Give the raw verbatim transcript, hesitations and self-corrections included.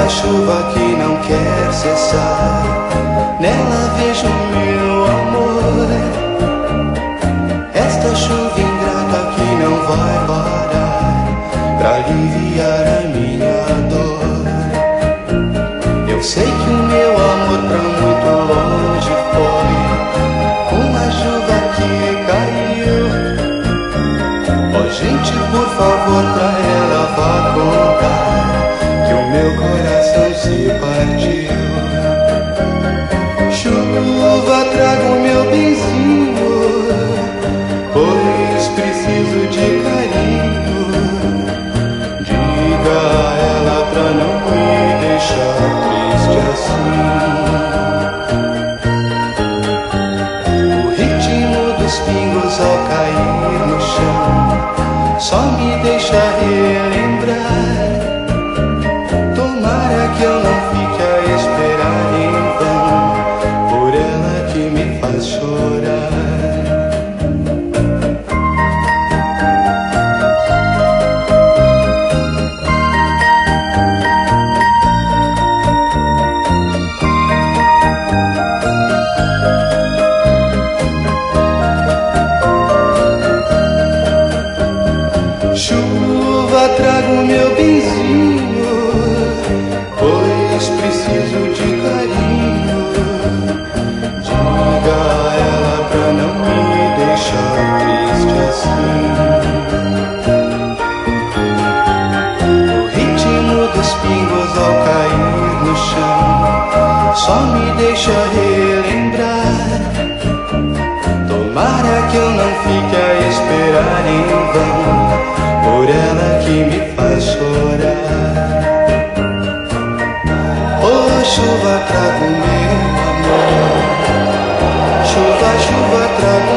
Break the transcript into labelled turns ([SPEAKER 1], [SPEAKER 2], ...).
[SPEAKER 1] esta chuva que não quer cessar, nela vejo meu amor. Esta chuva ingrata que não vai parar pra aliviar a minha dor. Eu sei que o meu amor pra muito longe foi com a chuva que caiu. Ó gente, por favor, pra ela vá contar que o meu coração se partiu. Chuva, traga o meu benzinho, pois preciso de carinho. Diga a ela pra não me deixar triste assim. O ritmo dos pingos ao cair no chão só me deixa relembrar. Tomara que eu não fique a esperar em vão por ela que me faz chorar. Chuva, traga o meu benzinho, pois preciso de carinho. Diga a ela pra não me deixar triste assim. O ritmo dos pingos ao cair no chão só me deixa relembrar. Tomara que eu não fique a esperar em vão por ela que me faz chorar. Oh, chuva, traga o meu amor. Chuva, chuva, traga